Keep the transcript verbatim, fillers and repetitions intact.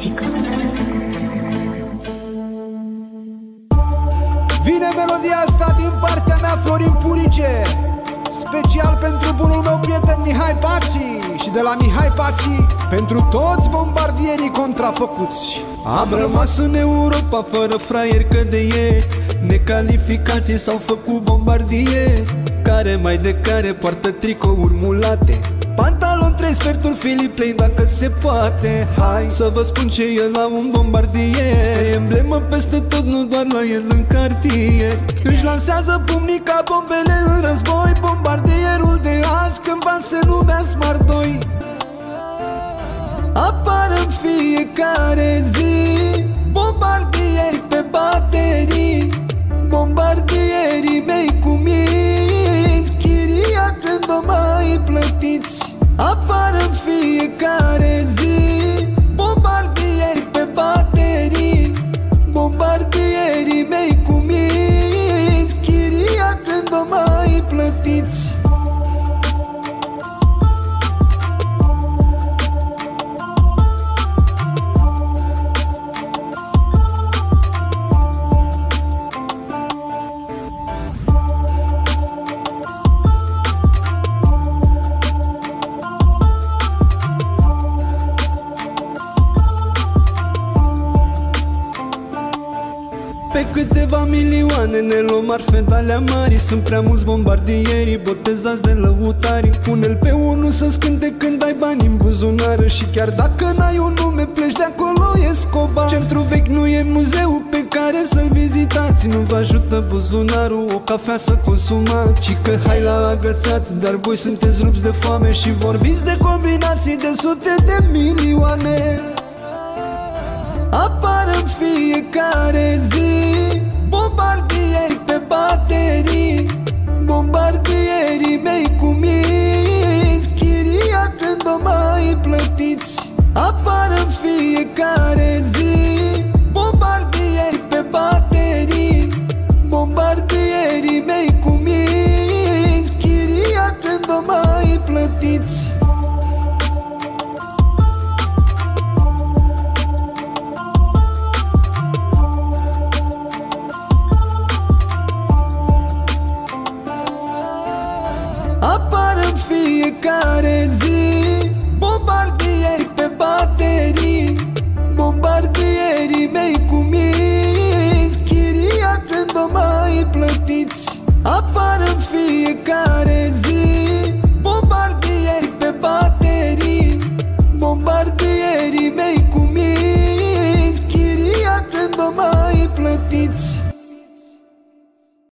muzică. Vine melodia asta din partea mea, Florin Purice, special pentru bunul meu prieten Mihai Pații. Și de la Mihai Pații pentru toți bombardierii contrafăcuți. Am rămas în Europa fără fraieri, că de ieri necalificații s-au făcut bombardieri, care mai de care poartă tricouri mulate, pantalon trei sferturi Philip Plein dacă se poate. Hai să vă spun ce e la un bombardier, emblemă peste tot, nu doar la el în cartier. Își lansează pumnii ca bombele în război, bombardierul de azi cândva se numea Smart doi. Apar în fiecare zi bombardieri pe baterii, bombardierii mei cu minți, chiria când o mai plătiți. Apar în fiecare zi bombardieri pe baterii, bombardierii mei cu minți, chiria când o mai plătiți. Pe câteva milioane ne luăm marfe de-alea mari. Sunt prea mulți bombardieri botezați de lăutari. Pune-l pe unul să scânte când ai bani în buzunară, și chiar dacă n-ai un nume pleci de acolo Escobar. Centrul vechi nu e muzeu pe care să-l vizitați, nu vă ajută buzunarul o cafea să consumați. Și că hai la agățat, dar voi sunteți rupți de foame și vorbiți de combinații de sute de milioane. Apar în fiecare zi bombardieri pe baterii, bombardierii mei cu minți, chiria când o mai plătiți. Apar în fiecare zi bombardieri pe baterii, bombardierii mei cu minți, chiria când o mai plătiți. Apar în fiecare zi bombardieri pe baterii, bombardierii mei cu minți, chiria când o mai plătiți. Apar în fiecare zi bombardieri pe baterii, bombardierii mei cu minți, chiria când o mai plătiți.